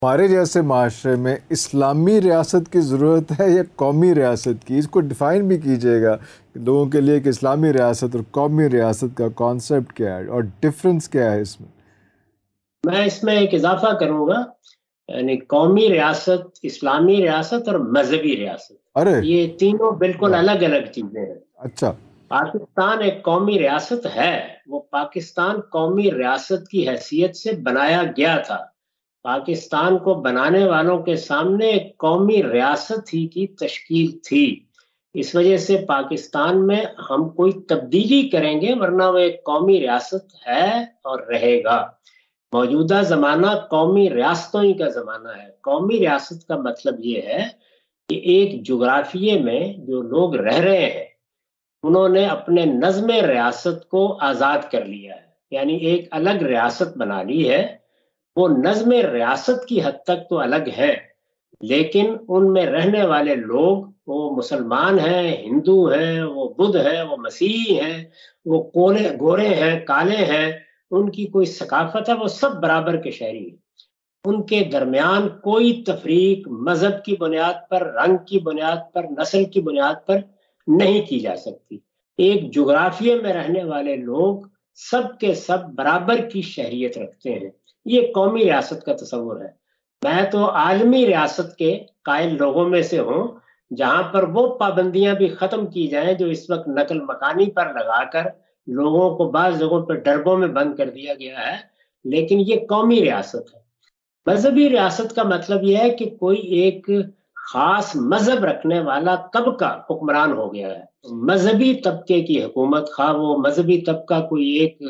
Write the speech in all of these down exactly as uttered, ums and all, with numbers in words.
ہمارے جیسے معاشرے میں اسلامی ریاست کی ضرورت ہے یا قومی ریاست کی؟ اس کو ڈیفائن بھی کیجیے گا لوگوں کے لیے کہ اسلامی ریاست اور قومی ریاست کا کانسیپٹ کیا ہے اور ڈفرینس کیا ہے اس میں؟ میں اس میں ایک اضافہ کروں گا، یعنی قومی ریاست، اسلامی ریاست اور مذہبی ریاست، ارے یہ تینوں بالکل الگ الگ چیزیں ہیں۔ اچھا، پاکستان ایک قومی ریاست ہے، وہ پاکستان قومی ریاست کی حیثیت سے بنایا گیا تھا۔ پاکستان کو بنانے والوں کے سامنے ایک قومی ریاست ہی کی تشکیل تھی، اس وجہ سے پاکستان میں ہم کوئی تبدیلی کریں گے ورنہ وہ ایک قومی ریاست ہے اور رہے گا۔ موجودہ زمانہ قومی ریاستوں ہی کا زمانہ ہے۔ قومی ریاست کا مطلب یہ ہے کہ ایک جغرافیے میں جو لوگ رہ رہے ہیں انہوں نے اپنے نظم ریاست کو آزاد کر لیا ہے، یعنی ایک الگ ریاست بنا لی ہے۔ وہ نظم ریاست کی حد تک تو الگ ہے، لیکن ان میں رہنے والے لوگ وہ مسلمان ہیں، ہندو ہیں، وہ بدھ ہیں، وہ مسیحی ہیں، وہ کولے گورے ہیں، کالے ہیں، ان کی کوئی ثقافت ہے، وہ سب برابر کے شہری ہیں۔ ان کے درمیان کوئی تفریق مذہب کی بنیاد پر، رنگ کی بنیاد پر، نسل کی بنیاد پر نہیں کی جا سکتی۔ ایک جغرافیے میں رہنے والے لوگ سب کے سب برابر کی شہریت رکھتے ہیں۔ یہ قومی ریاست کا تصور ہے۔ میں تو عالمی ریاست کے قائل لوگوں میں سے ہوں، جہاں پر وہ پابندیاں بھی ختم کی جائیں جو اس وقت نقل مکانی پر لگا کر لوگوں کو بعض جگہوں پر ڈربوں میں بند کر دیا گیا ہے، لیکن یہ قومی ریاست ہے۔ مذہبی ریاست کا مطلب یہ ہے کہ کوئی ایک خاص مذہب رکھنے والا طبقہ حکمران ہو گیا ہے۔ مذہبی طبقے کی حکومت، خواہ وہ مذہبی طبقہ کوئی ایک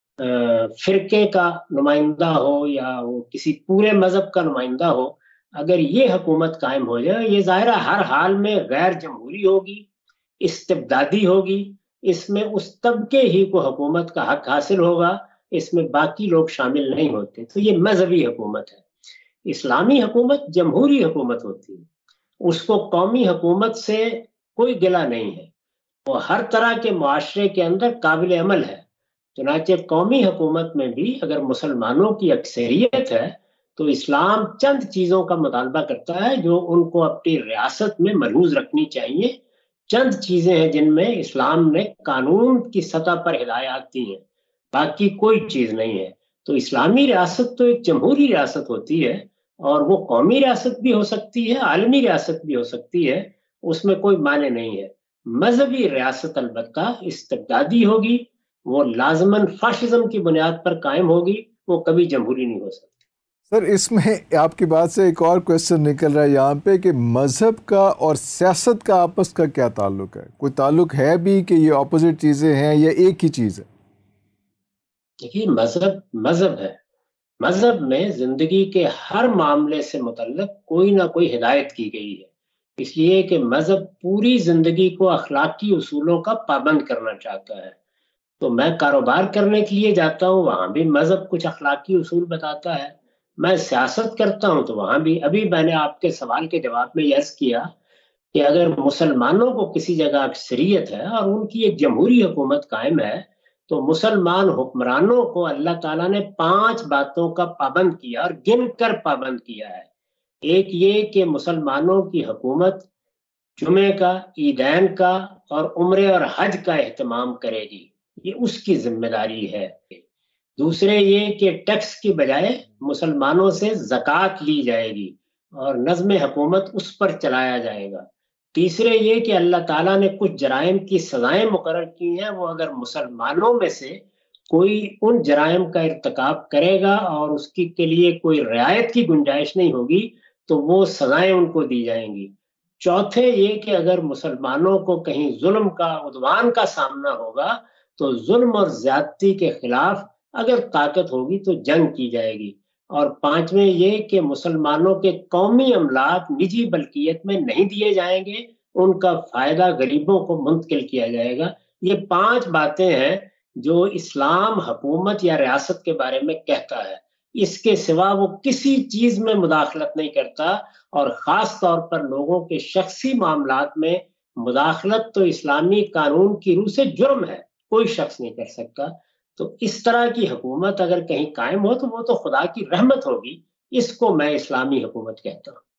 فرقے کا نمائندہ ہو یا وہ کسی پورے مذہب کا نمائندہ ہو، اگر یہ حکومت قائم ہو جائے، یہ ظاہرہ ہر حال میں غیر جمہوری ہوگی، استبدادی ہوگی، اس میں اس طبقے ہی کو حکومت کا حق حاصل ہوگا، اس میں باقی لوگ شامل نہیں ہوتے۔ تو یہ مذہبی حکومت ہے۔ اسلامی حکومت جمہوری حکومت ہوتی ہے، اس کو قومی حکومت سے کوئی گلہ نہیں ہے، وہ ہر طرح کے معاشرے کے اندر قابل عمل ہے۔ چنانچہ قومی حکومت میں بھی اگر مسلمانوں کی اکثریت ہے تو اسلام چند چیزوں کا مطالبہ کرتا ہے جو ان کو اپنی ریاست میں ملحوظ رکھنی چاہیے۔ چند چیزیں ہیں جن میں اسلام نے قانون کی سطح پر ہدایات دی ہیں، باقی کوئی چیز نہیں ہے۔ تو اسلامی ریاست تو ایک جمہوری ریاست ہوتی ہے، اور وہ قومی ریاست بھی ہو سکتی ہے، عالمی ریاست بھی ہو سکتی ہے، اس میں کوئی معنی نہیں ہے۔ مذہبی ریاست البتہ استبدادی ہوگی، وہ لازماً فاشزم کی بنیاد پر قائم ہوگی، وہ کبھی جمہوری نہیں ہو سکتی۔ سر اس میں آپ کی بات سے ایک اور کویسچن نکل رہا ہے یہاں پہ کہ مذہب کا اور سیاست کا آپس کا کیا تعلق ہے؟ کوئی تعلق ہے بھی کہ یہ اپوزٹ چیزیں ہیں یا ایک ہی چیز ہے؟ دیکھیے، مذہب مذہب ہے۔ مذہب میں زندگی کے ہر معاملے سے متعلق کوئی نہ کوئی ہدایت کی گئی ہے، اس لیے کہ مذہب پوری زندگی کو اخلاقی اصولوں کا پابند کرنا چاہتا ہے۔ تو میں کاروبار کرنے کے لیے جاتا ہوں، وہاں بھی مذہب کچھ اخلاقی اصول بتاتا ہے۔ میں سیاست کرتا ہوں تو وہاں بھی، ابھی میں نے آپ کے سوال کے جواب میں یہ عرض کیا کہ اگر مسلمانوں کو کسی جگہ اکثریت ہے اور ان کی ایک جمہوری حکومت قائم ہے تو مسلمان حکمرانوں کو اللہ تعالیٰ نے پانچ باتوں کا پابند کیا اور گن کر پابند کیا ہے۔ ایک یہ کہ مسلمانوں کی حکومت جمعے کا، عیدین کا اور عمرے اور حج کا اہتمام کرے گی، یہ اس کی ذمہ داری ہے۔ دوسرے یہ کہ ٹیکس کی بجائے مسلمانوں سے زکوٰۃ لی جائے گی اور نظم حکومت اس پر چلایا جائے گا۔ تیسرے یہ کہ اللہ تعالیٰ نے کچھ جرائم کی سزائیں مقرر کی ہیں، وہ اگر مسلمانوں میں سے کوئی ان جرائم کا ارتکاب کرے گا اور اس کی کے لیے کوئی رعایت کی گنجائش نہیں ہوگی تو وہ سزائیں ان کو دی جائیں گی۔ چوتھے یہ کہ اگر مسلمانوں کو کہیں ظلم کا، عدوان کا سامنا ہوگا تو ظلم اور زیادتی کے خلاف اگر طاقت ہوگی تو جنگ کی جائے گی۔ اور پانچویں یہ کہ مسلمانوں کے قومی املاک نجی ملکیت میں نہیں دیے جائیں گے، ان کا فائدہ غریبوں کو منتقل کیا جائے گا۔ یہ پانچ باتیں ہیں جو اسلام حکومت یا ریاست کے بارے میں کہتا ہے۔ اس کے سوا وہ کسی چیز میں مداخلت نہیں کرتا، اور خاص طور پر لوگوں کے شخصی معاملات میں مداخلت تو اسلامی قانون کی روح سے جرم ہے، کوئی شخص نہیں کر سکتا۔ تو اس طرح کی حکومت اگر کہیں قائم ہو تو وہ تو خدا کی رحمت ہوگی، اس کو میں اسلامی حکومت کہتا ہوں.